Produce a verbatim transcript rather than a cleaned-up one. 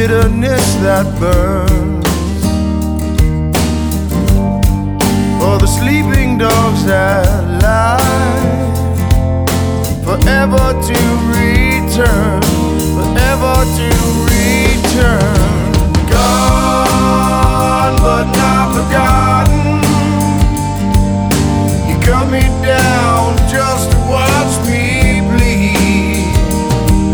bitterness that burns, for the sleeping dogs that lie forever to read.